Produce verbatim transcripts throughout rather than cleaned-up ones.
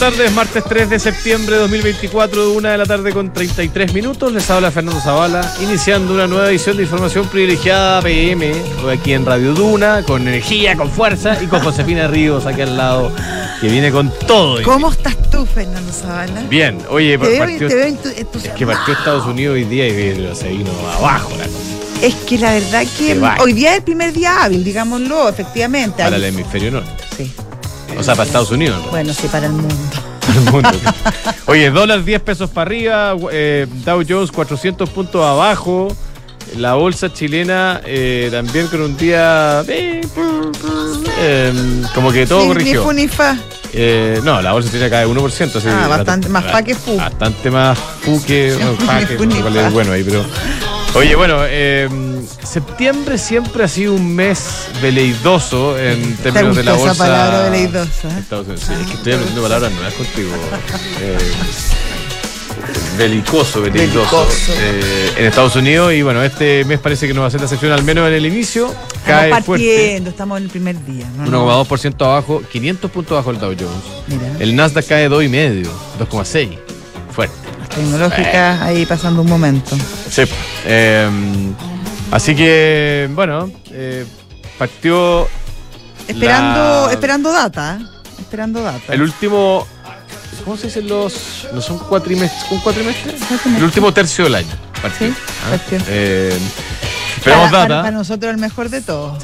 tardes, martes tres de septiembre de dos mil veinticuatro, una de la tarde con treinta y tres minutos. Les habla Fernando Zavala, iniciando una nueva edición de Información Privilegiada P M, hoy aquí en Radio Duna, con energía, con fuerza y con Josefina Ríos aquí al lado, que viene con todo. ¿Cómo estás tú, Fernando Zavala? Bien, oye, te partió, veo, te veo en tu, en tu... es que partió Estados Unidos hoy día y se vino abajo la cosa. Es que la verdad que hoy día es el primer día hábil, digámoslo, efectivamente. Para el hemisferio norte. Sí. O sea, para Estados Unidos, ¿no? Bueno, sí, para el mundo. Para el mundo. Oye, dólar diez pesos para arriba, eh, Dow Jones cuatrocientos puntos abajo, la bolsa chilena eh, también con un día eh, eh, como que todo ni, corrigió. Ni fu ni fa. Eh, no, la bolsa chilena cae uno por ciento. Así, ah, bastante la, más la, fa que fu. Bastante más fu que no, fa que, cuál es bueno ahí, pero... Oye, bueno, eh, septiembre siempre ha sido un mes veleidoso en términos de la bolsa. Esa palabra veleidosa. ¿eh? Estados Unidos. Sí, es que estoy aprendiendo palabras nuevas contigo. Eh, belicoso, veleidoso. Eh, en Estados Unidos, y bueno, este mes parece que no va a ser la excepción, al menos en el inicio. Estamos cae partiendo, fuerte. Estamos en el primer día. No, uno coma dos por ciento abajo, quinientos puntos abajo el Dow Jones. Mira. El Nasdaq cae dos coma cinco, dos coma seis. Fuerte. Tecnológicas eh. ahí pasando un momento. Sí. Eh, así que, bueno, eh, partió. Esperando, la... esperando data. ¿eh? Esperando data. El último. ¿Cómo se dicen los.? ¿No son cuatrimestres? ¿Un cuatrimestre? ¿Cuatrimestre? El último tercio del año. Partió. Sí, ¿Ah? partió. Eh, esperamos para, data. Para, para nosotros el mejor de todos. Sí.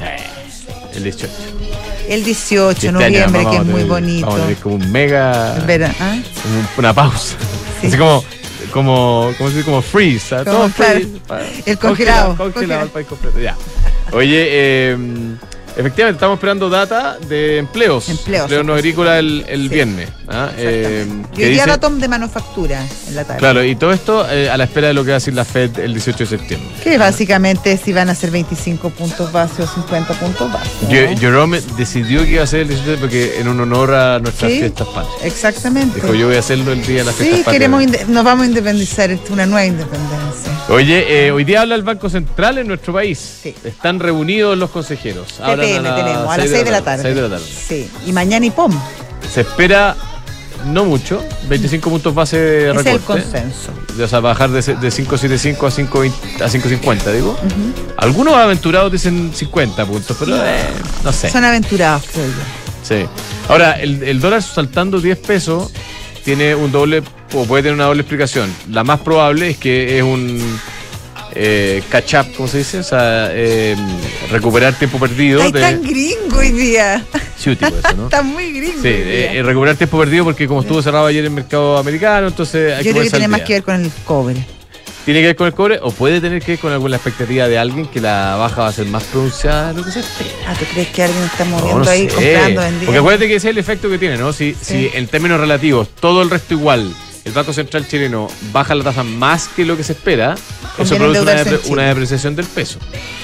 El dieciocho. El dieciocho de este noviembre, año, que es tener, muy bonito. Vamos a tener como un mega. Verá, ¿eh? Como una pausa. Sí. Así como. Como, ¿cómo se dice? Como freeze, ¿sabes? Como, Todo claro, freeze. el congelado. Congelado, congelado el país completo, ya. Oye, eh, efectivamente, estamos esperando data de empleos. Empleos. Empleos no agrícolas el, el sí. viernes. ¿ah? Eh, y hoy día datos de manufactura en la tarde. Claro, y todo esto eh, a la espera de lo que va a decir la Fed el dieciocho de septiembre. Que básicamente si van a ser veinticinco puntos base o cincuenta puntos base. ¿no? Jerome decidió que iba a ser el dieciocho porque en un honor a nuestras sí, fiestas patrias. Exactamente. Dijo, yo voy a hacerlo el día de las fiestas sí, patrias. Queremos nos vamos a independizar, una nueva independencia. Oye, eh, hoy día habla el Banco Central en nuestro país. Sí. Están reunidos los consejeros. P P M tenemos, a las seis de la tarde. seis de la tarde. Sí, y mañana I P O M. Se espera no mucho, veinticinco puntos base de recorte. Es el consenso. O sea, bajar de, de cinco coma setenta y cinco a cinco coma cincuenta, digo. Uh-huh. Algunos aventurados dicen cincuenta puntos, pero no, eh, no sé. Son aventurados, creo yo. Sí. Ahora, el, el dólar saltando diez pesos tiene un doble, o puede tener una doble explicación. La más probable es que es un eh, catch up, ¿cómo se dice? O sea, eh, recuperar tiempo perdido. Ay, de... tan gringo hoy día. Sí, tipo eso, ¿no? Está muy gringo. Sí, eh, recuperar tiempo perdido porque como estuvo cerrado ayer el mercado americano, entonces hay Yo que creo que tiene más que ver con el cobre. ¿Tiene que ver con el cobre o puede tener que ver con alguna expectativa de alguien que la baja va a ser más pronunciada de lo que se espera? Ah, ¿tú crees que alguien está moviendo no, no ahí, sé. comprando, vendiendo? Porque acuérdate que ese es el efecto que tiene, ¿no? Si, sí. si en términos relativos todo el resto igual, el Banco Central chileno baja la tasa más que lo que se espera, conviene eso produce una, depre una depreciación del peso.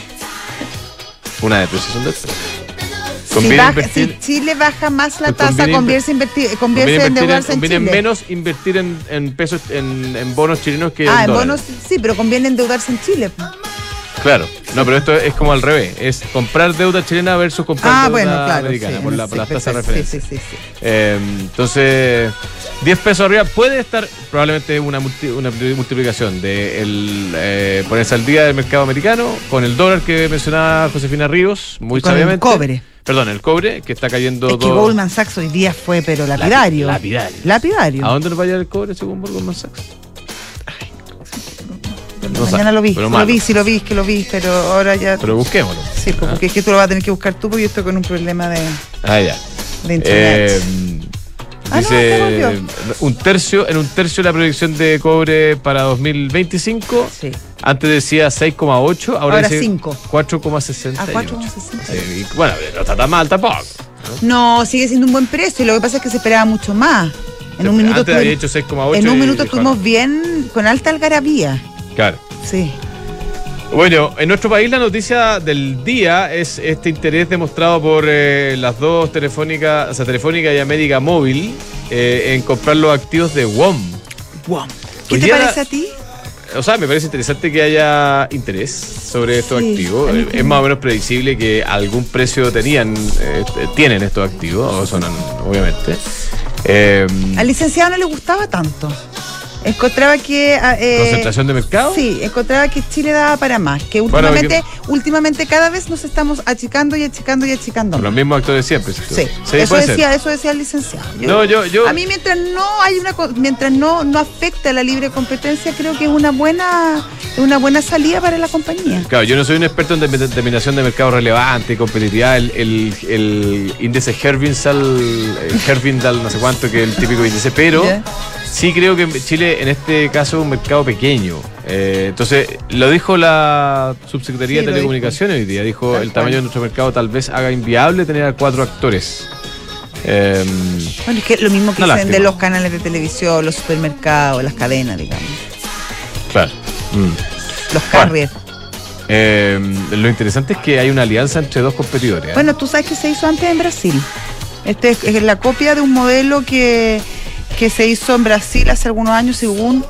Una depreciación del peso. Si, baja, si Chile baja más la tasa, conviene, conviene, invertir, conviene en endeudarse en Chile. Conviene menos invertir en, en pesos, en, en bonos chilenos que ah, en en dólares. bonos, sí, pero conviene endeudarse en Chile. Claro, no, pero esto es como al revés, es comprar deuda chilena versus comprar ah, deuda bueno, claro, americana, sí, por, la, sí, por las tasas de sí, referencia. Sí, sí, sí, sí. Eh, entonces, diez pesos arriba puede estar probablemente una, multi, una multiplicación de el, eh, ponerse al día del mercado americano con el dólar que mencionaba Josefina Ríos, muy con sabiamente. El cobre. Perdón, el cobre, que está cayendo... Es que dos... Goldman Sachs hoy día fue, pero lapidario. Lapidario. Lapidario. ¿A dónde nos va a llevar el cobre según Goldman Sachs? No mañana lo vi, lo vi, sí lo vi, que lo vi, pero ahora ya... Pero busquémoslo. Sí, porque ah. es que tú lo vas a tener que buscar tú, porque yo estoy con un problema de... Ah, ya. De internet. Eh, ah, dice, no, un tercio, en un tercio la proyección de cobre para dos mil veinticinco. Sí. Antes decía seis coma ocho, ahora, ahora dice cinco. cuatro coma sesenta. Ah, cuatro coma sesenta. Sí, bueno, no está tan mal tampoco. ¿no? no, sigue siendo un buen precio, lo que pasa es que se esperaba mucho más. En un minuto, antes había hecho seis coma ocho. En un minuto estuvimos bien, con alta algarabía. Claro. Sí. Bueno, en nuestro país la noticia del día es este interés demostrado por eh, las dos telefónicas, o sea, Telefónica y América Móvil, eh, en comprar los activos de W O M. W O M. ¿Qué te parece a ti? O sea, me parece interesante que haya interés sobre estos sí, activos. Es, es más o menos predecible que algún precio tenían, eh, tienen estos activos, o son, obviamente. Eh, Al licenciado no le gustaba tanto. Encontraba que... Eh, ¿Concentración de mercado? Sí, encontraba que Chile daba para más. Que últimamente, bueno, que... últimamente cada vez nos estamos achicando y achicando y achicando. Los mismos actores siempre. Sí, sí, eso decía, eso decía el licenciado. Yo, no, yo, yo... A mí mientras no hay una, mientras no, no afecte a la libre competencia, creo que es una buena, una buena salida para la compañía. Claro, yo no soy un experto en determinación de mercado relevante y competitividad. El, el, el índice Herfindahl, Herfindahl, no sé cuánto, que es el típico índice, pero... ¿Yeah? Sí, creo que Chile en este caso es un mercado pequeño. Eh, entonces, lo dijo la Subsecretaría sí, de Telecomunicaciones hoy día. Dijo, el tamaño de nuestro mercado tal vez haga inviable tener a cuatro actores. Eh, bueno, es que lo mismo que dicen lástima. De los canales de televisión, los supermercados, las cadenas, digamos. Claro. Mm. Los carriers. Bueno, eh, lo interesante es que hay una alianza entre dos competidores. ¿eh? Bueno, tú sabes que se hizo antes en Brasil. Este es, es la copia de un modelo que... que se hizo en Brasil hace algunos años, según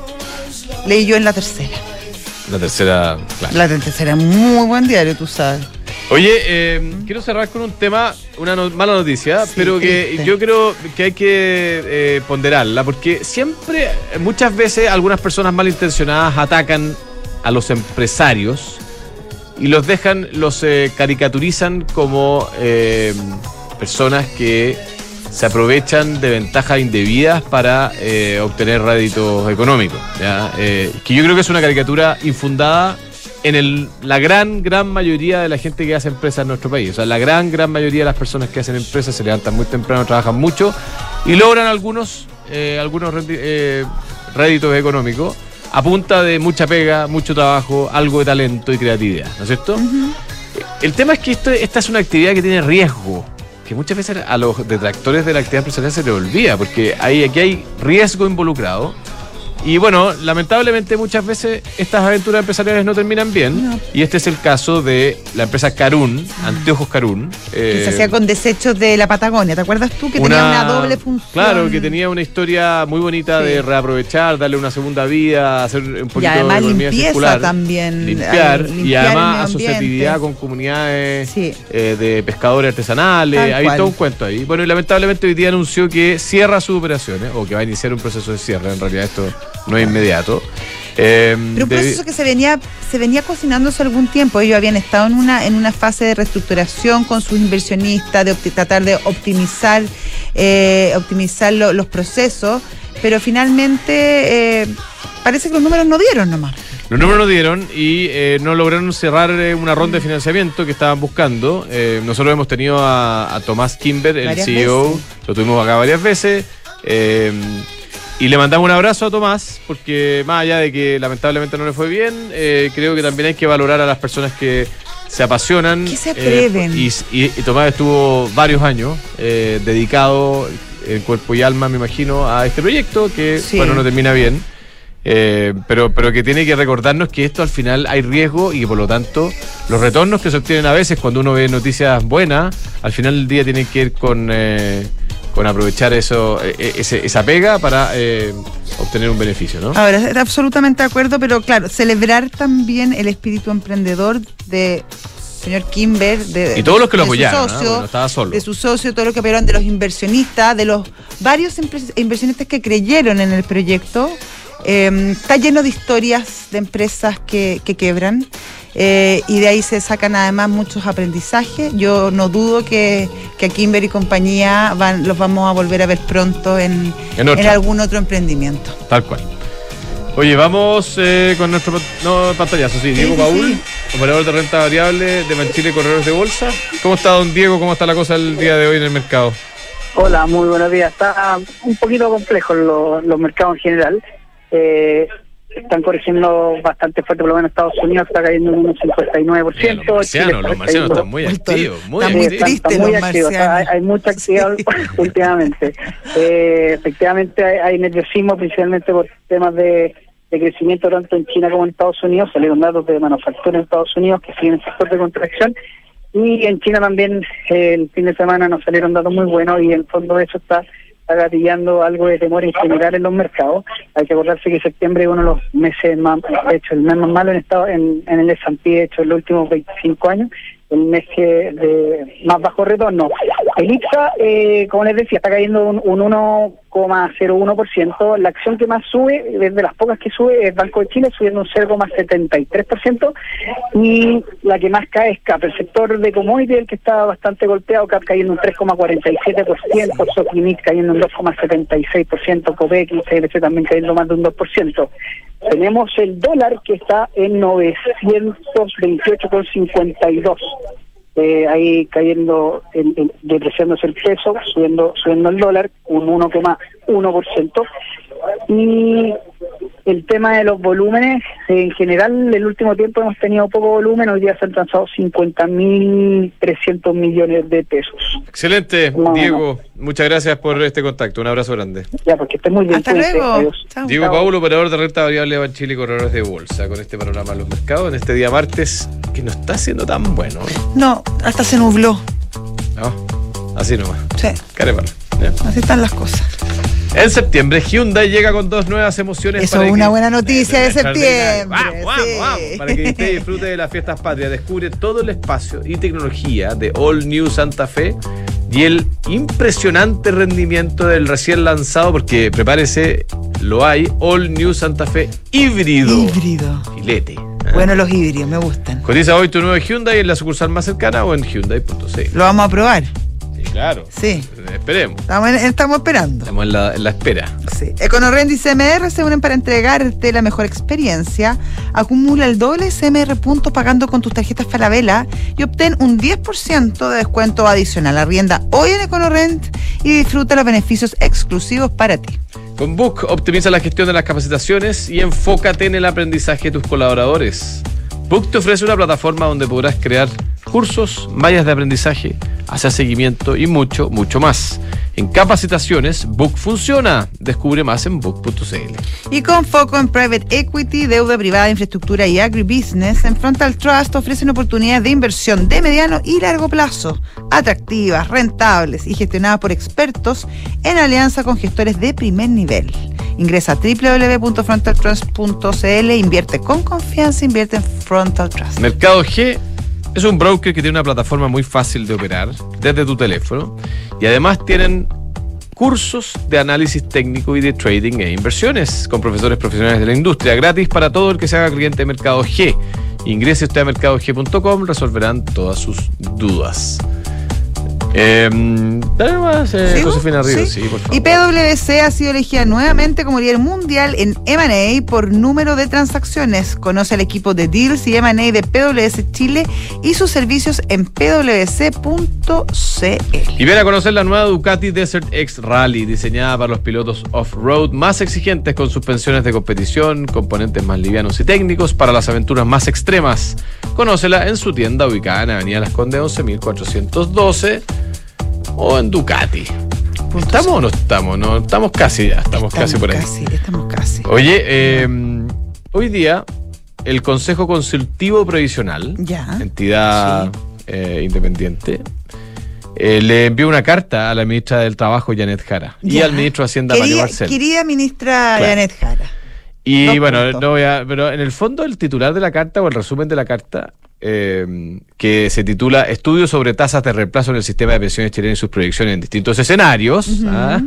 leí yo en La Tercera. La Tercera, claro. La Tercera, muy buen diario, tú sabes. Oye, eh, ¿Mm? quiero cerrar con un tema, una no, mala noticia, sí, pero que triste. Yo creo que hay que eh, ponderarla, porque siempre, muchas veces, algunas personas malintencionadas atacan a los empresarios y los dejan, los eh, caricaturizan como eh, personas que se aprovechan de ventajas indebidas para eh, obtener réditos económicos, ¿ya? Eh, que yo creo que es una caricatura infundada en el, la gran, gran mayoría de la gente que hace empresas en nuestro país. O sea, la gran, gran mayoría de las personas que hacen empresas se levantan muy temprano, trabajan mucho y logran algunos, eh, algunos eh, réditos económicos a punta de mucha pega, mucho trabajo, algo de talento y creatividad, ¿no es cierto? Uh-huh. El tema es que esto, esta es una actividad que tiene riesgo, que muchas veces a los detractores de la actividad empresarial se les olvida, porque hay, aquí hay riesgo involucrado. Y bueno, lamentablemente muchas veces estas aventuras empresariales no terminan bien. No. Y este es el caso de la empresa Carún, Anteojos Carún. Que eh, se hacía con desechos de la Patagonia. ¿Te acuerdas tú? Que una, tenía una doble función. Claro, que tenía una historia muy bonita sí. de reaprovechar, darle una segunda vida, hacer un poquito y además de economía limpieza circular. También. Limpiar, limpiar y además asociatividad con comunidades sí. eh, de pescadores artesanales. Tal Hay cual. Todo un cuento ahí. Bueno, y lamentablemente hoy día anunció que cierra sus operaciones, o que va a iniciar un proceso de cierre. En realidad esto no es inmediato. Eh, Pero un proceso de... que se venía se venía cocinando hace algún tiempo. Ellos habían estado en una en una fase de reestructuración con sus inversionistas, de opti- tratar de optimizar eh, optimizar lo, los procesos, pero finalmente eh, parece que los números no dieron nomás. Los números no dieron y eh, no lograron cerrar eh, una ronda de financiamiento que estaban buscando. Eh, nosotros hemos tenido a, a Tomás Kimber, el varias C E O, veces. Lo tuvimos acá varias veces. Eh, Y le mandamos un abrazo a Tomás, porque más allá de que lamentablemente no le fue bien, eh, creo que también hay que valorar a las personas que se apasionan. Que se atreven. Eh, y, y, y Tomás estuvo varios años eh, dedicado en cuerpo y alma, me imagino, a este proyecto, que sí. bueno, no termina bien. Eh, pero, pero que tiene que recordarnos que esto al final hay riesgo y que por lo tanto los retornos que se obtienen a veces cuando uno ve noticias buenas, al final del día tienen que ir con... Eh, con aprovechar eso, ese, esa pega para eh, obtener un beneficio, ¿no? Ahora, absolutamente de acuerdo, pero claro, celebrar también el espíritu emprendedor de señor Kimber, de, y todos los que lo de apoyaron, su socio, ¿no? No estaba solo. de su socio, todo lo que apoyaron, de los inversionistas, de los varios inversionistas que creyeron en el proyecto. Eh, está lleno de historias de empresas que, que quebran. Eh, y de ahí se sacan además muchos aprendizajes. Yo no dudo que, que a Kimber y compañía van, los vamos a volver a ver pronto en, en, en algún otro emprendimiento. Tal cual. Oye, vamos eh, con nuestro no, pantallazo, sí, Diego sí, Paul, sí. operador de renta variable de Banchile Corredores de Bolsa. ¿Cómo está, don Diego? ¿Cómo está la cosa el día de hoy en el mercado? Hola, muy buenos días. Está un poquito complejo los, los mercados en general. Eh, están corrigiendo bastante fuerte, por lo menos Estados Unidos está cayendo en un cincuenta y nueve por ciento. Los marcianos, los marcianos están muy activos, muy están activos. Muy tristes, están muy los activos, hay, hay mucha actividad sí. últimamente. Eh, efectivamente hay, hay nerviosismo, principalmente por temas de, de crecimiento tanto en China como en Estados Unidos. Salieron datos de manufactura en Estados Unidos que siguen en el sector de contracción. Y en China también eh, el fin de semana nos salieron datos muy buenos y en el fondo de eso está... está gatillando algo de temor en general en los mercados. Hay que acordarse que septiembre es uno de los meses más, de hecho, el mes más malo en estado en, en el S and P, de hecho, en los últimos veinticinco años, el mes que de más bajo retorno. El I P S A, eh, como les decía, está cayendo un, un uno coma cero uno por ciento. La acción que más sube, desde las pocas que sube, es Banco de Chile, subiendo un cero coma setenta y tres por ciento. Y la que más cae es C A P, el sector de commodity, el que está bastante golpeado, C A P cayendo un tres coma cuarenta y siete por ciento, Sofimit cayendo un dos coma setenta y seis por ciento, Copec y C L C también cayendo más de un dos por ciento. Tenemos el dólar que está en novecientos veintiocho coma cincuenta y dos. Eh, ahí cayendo, en, en, depreciándose el peso, subiendo subiendo el dólar, un uno coma uno por ciento. Y el tema de los volúmenes, en general, el último tiempo hemos tenido poco volumen, hoy día se han transado cincuenta mil trescientos millones de pesos. Excelente, no, Diego, no. Muchas gracias por este contacto, un abrazo grande. Ya, porque esté muy bien. Hasta luego. Chao. Diego Paulo, operador de renta variable de Chile y corredores de bolsa, con este panorama de los mercados en este día martes, que no está siendo tan bueno. No, hasta se nubló. No, así nomás. Sí. Carepalo. Así están las cosas. En septiembre, Hyundai llega con dos nuevas emociones. Eso es una buena noticia de septiembre. Vamos, vamos, sí. vamos. Para que usted disfrute de las fiestas patrias, descubre todo el espacio y tecnología de All New Santa Fe y el impresionante rendimiento del recién lanzado, porque prepárese, lo hay, All New Santa Fe híbrido. Híbrido. Filete. Bueno, los híbridos me gustan. Cotiza hoy tu nuevo Hyundai en la sucursal más cercana o en Hyundai punto c l. Lo vamos a probar. Claro. Sí. Esperemos. Estamos, en, estamos esperando. Estamos en la, en la espera. Sí. EconoRent y C M R se unen para entregarte la mejor experiencia. Acumula el doble C M R puntos pagando con tus tarjetas Falabella y obtén un diez por ciento de descuento adicional. Arrienda hoy en EconoRent y disfruta los beneficios exclusivos para ti. Con Book optimiza la gestión de las capacitaciones y enfócate en el aprendizaje de tus colaboradores. Book te ofrece una plataforma donde podrás crear cursos, mallas de aprendizaje, hacer seguimiento y mucho, mucho más. En capacitaciones, Book funciona. Descubre más en book punto c l. Y con foco en Private Equity, deuda privada, infraestructura y agribusiness, en Frontal Trust ofrecen oportunidades de inversión de mediano y largo plazo, atractivas, rentables y gestionadas por expertos en alianza con gestores de primer nivel. Ingresa a doble u doble u doble u punto frontal trust punto c l, invierte con confianza, invierte en Frontal Trust. Mercado G es un broker que tiene una plataforma muy fácil de operar desde tu teléfono y además tienen cursos de análisis técnico y de trading e inversiones con profesores profesionales de la industria, gratis para todo el que se haga cliente de Mercado G. Ingrese usted a mercado g punto com, resolverán todas sus dudas. Eh, dale más, eh, Josefina Ríos, sí. Sí, por favor. Y P W C ha sido elegida nuevamente como líder mundial en M and A por número de transacciones. Conoce al equipo de Deals y M and A de P W C Chile y sus servicios en p w c punto c l. Y ven a conocer la nueva Ducati Desert X Rally, diseñada para los pilotos off-road más exigentes, con suspensiones de competición, componentes más livianos y técnicos para las aventuras más extremas. Conócela en su tienda ubicada en Avenida Las Condes once mil cuatrocientos doce. O en Ducati. ¿Estamos o no estamos? No, estamos casi ya, estamos, estamos casi por ahí. Casi, estamos casi. Oye, eh, hoy día el Consejo Consultivo Previsional, ya, entidad sí. eh, independiente, eh, le envió una carta a la ministra del Trabajo, Janet Jara, ya. y al ministro de Hacienda, Querida, Mario Marcel. Querida ministra claro. Janet Jara. Y Dos bueno, puntos. no voy a, pero en el fondo el titular de la carta o el resumen de la carta, eh, que se titula Estudio sobre tasas de reemplazo en el sistema de pensiones chileno y sus proyecciones en distintos escenarios, uh-huh. ¿ah?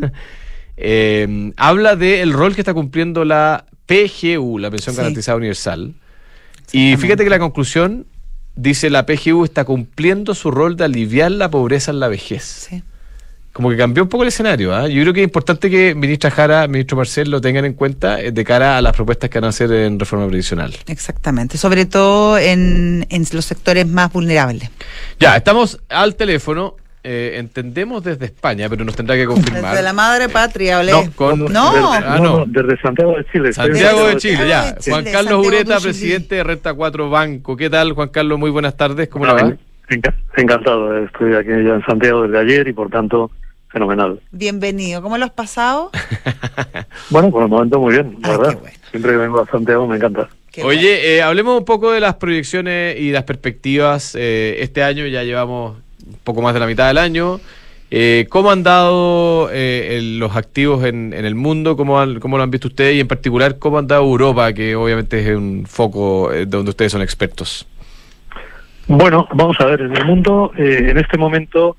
eh, habla del rol que está cumpliendo la P G U, la Pensión sí. Garantizada Universal. Y fíjate que la conclusión dice: la P G U está cumpliendo su rol de aliviar la pobreza en la vejez. Sí. Como que cambió un poco el escenario, ¿eh? Yo creo que es importante que ministra Jara, ministro Marcel lo tengan en cuenta de cara a las propuestas que van a hacer en reforma previsional. Exactamente, sobre todo en, en los sectores más vulnerables. Ya, estamos al teléfono, eh, entendemos desde España, pero nos tendrá que confirmar. Desde la madre patria, olé. No, con, no. Desde, ah, no. desde Santiago de Chile. Santiago de Chile, ya. de Chile, Juan Carlos Santiago Ureta, de presidente de Renta cuatro Banco. ¿Qué tal, Juan Carlos? Muy buenas tardes, ¿cómo no, le va? Enc- encantado, estoy aquí ya en Santiago desde ayer y por tanto... fenomenal. Bienvenido. ¿Cómo lo has pasado? Bueno, por el momento muy bien, la ah, verdad. Qué bueno. Siempre que vengo a Santiago me encanta. Qué Oye, bueno. eh, hablemos un poco de las proyecciones y las perspectivas. Eh, este año ya llevamos un poco más de la mitad del año. Eh, ¿Cómo han dado eh, el, los activos en, en el mundo? ¿Cómo, han, ¿Cómo lo han visto ustedes? Y en particular, ¿cómo han dado Europa, que obviamente es un foco eh, donde ustedes son expertos? Bueno, vamos a ver, en el mundo, eh, en este momento...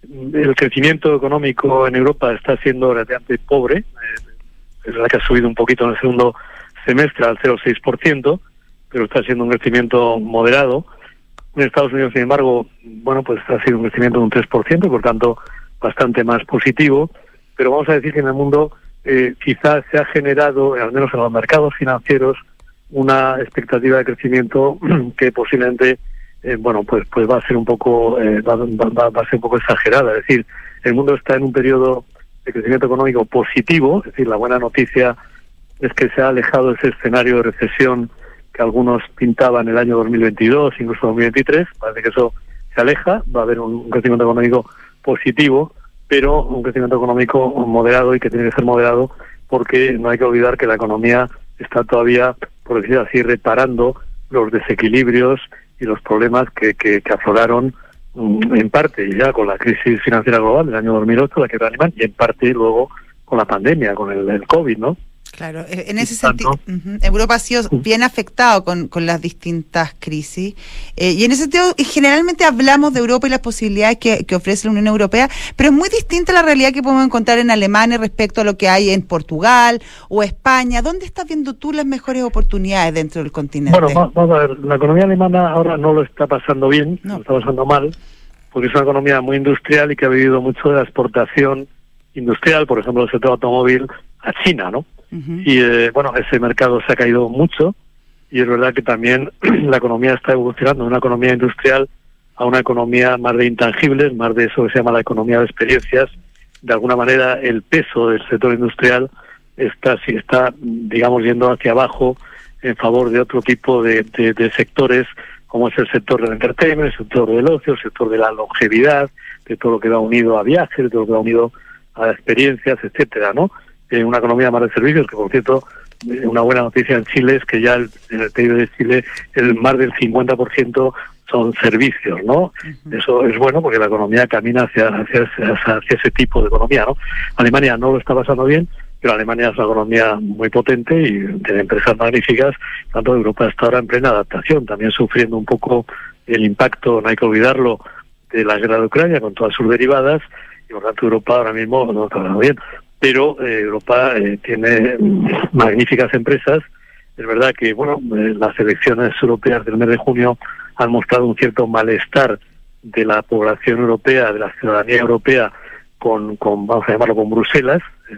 el crecimiento económico en Europa está siendo relativamente pobre, eh, es verdad que ha subido un poquito en el segundo semestre al cero coma seis por ciento, pero está siendo un crecimiento moderado. En Estados Unidos, sin embargo, bueno, pues ha sido un crecimiento de un tres por ciento, por tanto, bastante más positivo, pero vamos a decir que en el mundo eh, quizás se ha generado, al menos en los mercados financieros, una expectativa de crecimiento que posiblemente, eh, bueno, pues pues va a ser un poco eh, va, va, va a ser un poco exagerada. Es decir, el mundo está en un periodo de crecimiento económico positivo, es decir, la buena noticia es que se ha alejado ese escenario de recesión que algunos pintaban el año dos mil veintidós, incluso dos mil veintitrés, parece que eso se aleja, va a haber un crecimiento económico positivo, pero un crecimiento económico moderado y que tiene que ser moderado porque no hay que olvidar que la economía está todavía, por decir así, reparando los desequilibrios y los problemas que, que, que afloraron um, en parte ya con la crisis financiera global del año dos mil ocho, la quiebra alemana, y en parte luego con la pandemia, con el, el COVID, ¿no? Claro, en ese sentido, uh-huh. Europa ha sido bien afectado con, con las distintas crisis, eh, y en ese sentido generalmente hablamos de Europa y las posibilidades que, que ofrece la Unión Europea, pero es muy distinta la realidad que podemos encontrar en Alemania respecto a lo que hay en Portugal o España. ¿Dónde estás viendo tú las mejores oportunidades dentro del continente? Bueno, vamos a ver, la economía alemana ahora no lo está pasando bien, no. lo está pasando mal, porque es una economía muy industrial y que ha vivido mucho de la exportación industrial, por ejemplo, el sector automóvil a China, ¿no? Uh-huh. Y eh, bueno, ese mercado se ha caído mucho y es verdad que también la economía está evolucionando de una economía industrial a una economía más de intangibles, más de eso que se llama la economía de experiencias. De alguna manera el peso del sector industrial está, sí, está digamos, yendo hacia abajo en favor de otro tipo de, de, de sectores, como es el sector del entertainment, el sector del ocio, el sector de la longevidad, de todo lo que va unido a viajes, de todo lo que va unido a experiencias, etcétera, ¿no? Eh, una economía más de servicios, que por cierto, eh, una buena noticia en Chile es que ya el, en el P I B de Chile el más del cincuenta por ciento son servicios, ¿no? Uh-huh. Eso es bueno porque la economía camina hacia, hacia, hacia, hacia ese tipo de economía, ¿no? Alemania no lo está pasando bien, pero Alemania es una economía muy potente y tiene empresas magníficas, tanto Europa está ahora en plena adaptación, también sufriendo un poco el impacto, no hay que olvidarlo, de la guerra de Ucrania con todas sus derivadas, y por tanto Europa ahora mismo no está pasando bien. Pero eh, Europa eh, tiene magníficas empresas. Es verdad que, bueno, eh, las elecciones europeas del mes de junio han mostrado un cierto malestar de la población europea, de la ciudadanía europea, con, con vamos a llamarlo, con Bruselas, eh,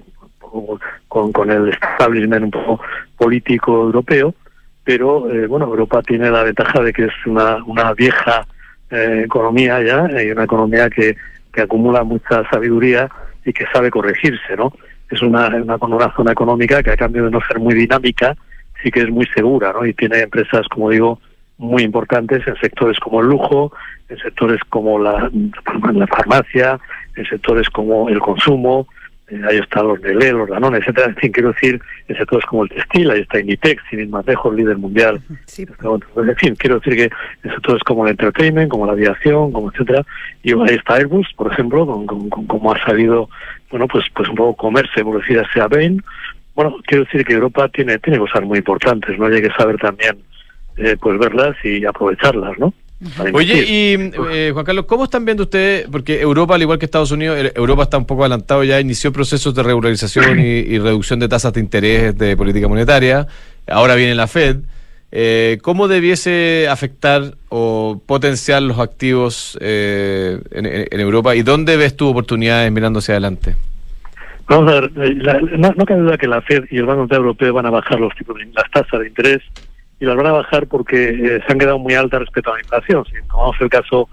con, con el establishment un poco político europeo, pero, eh, bueno, Europa tiene la ventaja de que es una, una vieja eh, economía ya, y una economía que, que acumula mucha sabiduría y que sabe corregirse, ¿no? Es una, una, una zona económica que a cambio de no ser muy dinámica, sí que es muy segura, ¿no? Y tiene empresas, como digo, muy importantes en sectores como el lujo, en sectores como la, la farmacia, en sectores como el consumo, eh, ahí están los Nestlé, los Danone, etcétera. En fin, quiero decir, en sectores como el textil, ahí está Inditex, sin ir más lejos, líder mundial. Sí. En fin, quiero decir que en sectores como el entertainment, como la aviación, como etcétera, y ahí está Airbus, por ejemplo, con, con, con cómo ha sabido, bueno, pues pues un poco comerse, por decir así, a Bain. Bueno, quiero decir que Europa tiene tiene cosas muy importantes, ¿no? Hay que saber también, eh, pues verlas y aprovecharlas, ¿no? Oye, y eh, Juan Carlos, ¿cómo están viendo ustedes? Porque Europa, al igual que Estados Unidos, Europa está un poco adelantado, ya inició procesos de regularización y, y reducción de tasas de interés de política monetaria, ahora viene la Fed. Eh, ¿Cómo debiese afectar o potenciar los activos eh, en, en Europa? ¿Y dónde ves tu oportunidades mirando hacia adelante? Vamos a ver, la, no, no cabe duda que la Fed y el Banco Central Europeo van a bajar los tipos de, las tasas de interés, y las van a bajar porque eh, se han quedado muy altas respecto a la inflación. Si tomamos el caso,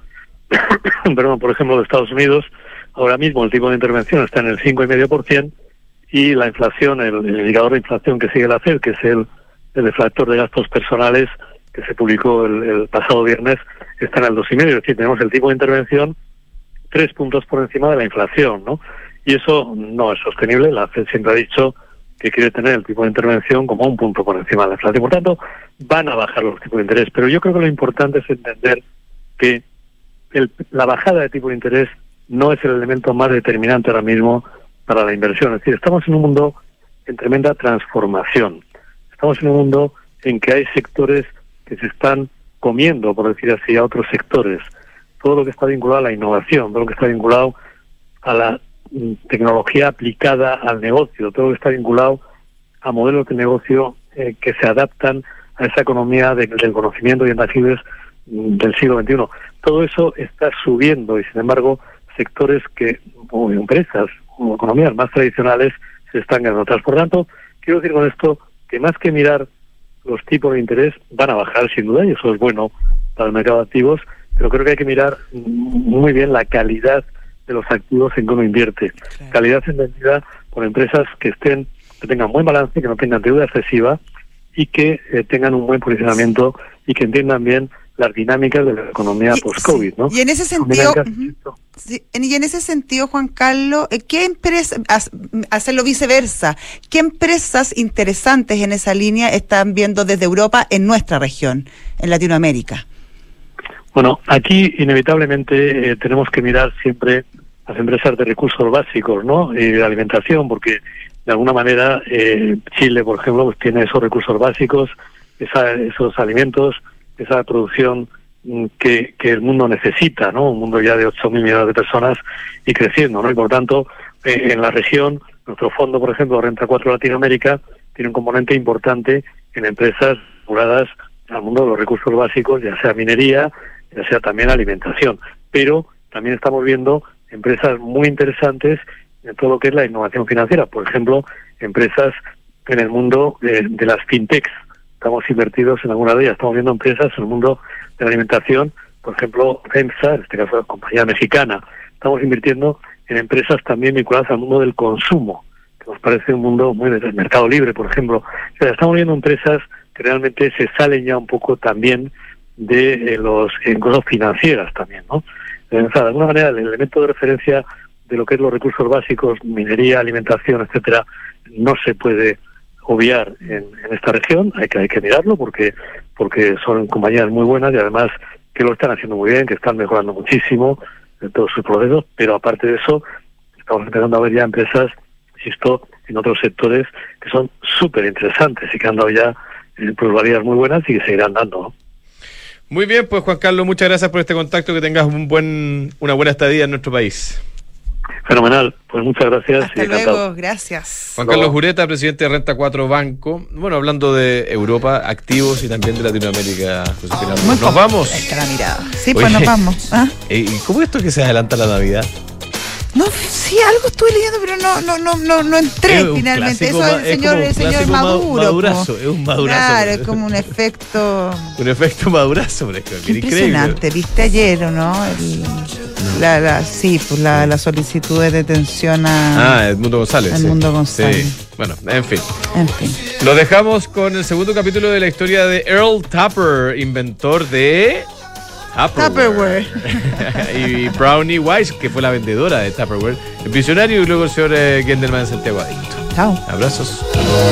perdón, por ejemplo, de Estados Unidos, ahora mismo el tipo de intervención está en el cinco coma cinco por ciento y la inflación, el, el indicador de inflación que sigue la Fed, que es el, el deflactor de gastos personales que se publicó el, el pasado viernes, está en el dos coma cinco. Es decir, tenemos el tipo de intervención tres puntos por encima de la inflación, ¿no? Y eso no es sostenible. La Fed siempre ha dicho que quiere tener el tipo de intervención como un punto por encima de la inflación. Por tanto, van a bajar los tipos de interés. Pero yo creo que lo importante es entender que el, la bajada de tipo de interés no es el elemento más determinante ahora mismo para la inversión. Es decir, estamos en un mundo en tremenda transformación. Estamos en un mundo en que hay sectores que se están comiendo, por decir así, a otros sectores. Todo lo que está vinculado a la innovación, todo lo que está vinculado a la mm, tecnología aplicada al negocio, todo lo que está vinculado a modelos de negocio eh, que se adaptan a esa economía de, del conocimiento y en las fibras mm, del siglo veintiuno. Todo eso está subiendo y, sin embargo, sectores que, o empresas, o economías más tradicionales, se están quedando atrás. Por tanto, quiero decir con esto que más que mirar los tipos de interés, van a bajar sin duda, y eso es bueno para el mercado de activos, pero creo que hay que mirar muy bien la calidad de los activos en que uno invierte. Claro. Calidad entendida por empresas que estén, que tengan buen balance, que no tengan deuda excesiva y que eh, tengan un buen posicionamiento y que entiendan bien las dinámicas de la economía post-COVID, ¿no? Y en ese sentido, uh-huh. sí, y en ese sentido, Juan Carlos, ¿qué empresas, hacerlo viceversa, qué empresas interesantes en esa línea están viendo desde Europa en nuestra región, en Latinoamérica? Bueno, aquí inevitablemente eh, tenemos que mirar siempre las empresas de recursos básicos, ¿no? Y de alimentación, porque de alguna manera eh, Chile, por ejemplo, pues tiene esos recursos básicos, esa, esos alimentos, esa producción que, que el mundo necesita, ¿no? Un mundo ya de ocho mil millones de personas y creciendo, ¿no? Y por tanto, eh, en la región, nuestro fondo, por ejemplo, Renta cuatro Latinoamérica, tiene un componente importante en empresas vinculadas al mundo de los recursos básicos, ya sea minería, ya sea también alimentación. Pero también estamos viendo empresas muy interesantes en todo lo que es la innovación financiera. Por ejemplo, empresas en el mundo de, de las fintechs. Estamos invertidos en alguna de ellas, estamos viendo empresas en el mundo de la alimentación, por ejemplo, FEMSA, en este caso la compañía mexicana. Estamos invirtiendo en empresas también vinculadas al mundo del consumo, que nos parece un mundo muy del mercado libre, por ejemplo. O sea, estamos viendo empresas que realmente se salen ya un poco también de eh, los en cosas financieras también, ¿no? O sea, de alguna manera el elemento de referencia de lo que es los recursos básicos, minería, alimentación, etcétera, no se puede obviar en, en esta región. Hay que hay que mirarlo porque porque son compañías muy buenas y además que lo están haciendo muy bien, que están mejorando muchísimo en todos sus procesos, pero aparte de eso estamos empezando a ver ya empresas, insisto, en otros sectores que son súper interesantes y que han dado ya eh, plusvalías muy buenas y que seguirán dando, ¿no? Muy bien, pues Juan Carlos, muchas gracias por este contacto, que tengas un buen una buena estadía en nuestro país. Fenomenal, pues muchas gracias. Hasta y luego, encantado. gracias. Juan Carlos Jureta, presidente de Renta cuatro Banco. Bueno, hablando de Europa, activos y también de Latinoamérica. Muy ¿Nos vamos? Está la mirada. Sí, pues Oye, nos vamos. ¿Ah? ¿Y cómo es esto que se adelanta la Navidad? No, sí, algo estuve leyendo, pero no no no no, no entré finalmente. Eso es el señor, el señor Maduro. Madurazo, es un madurazo. Claro, es como un efecto... un efecto madurazo, por ejemplo. Impresionante, ¿viste ayer o no? El, no. La, la, sí, pues la, la solicitud de detención a... Ah, Edmundo González. Edmundo sí. González. Sí. Bueno, en fin. En fin. Lo dejamos con el segundo capítulo de la historia de Earl Tupper, inventor de... Tupperware. Tupperware. Y Brownie Wise, que fue la vendedora de Tupperware, el visionario, y luego el señor eh, Gendelman Santiago Adicto. Chao. Abrazos.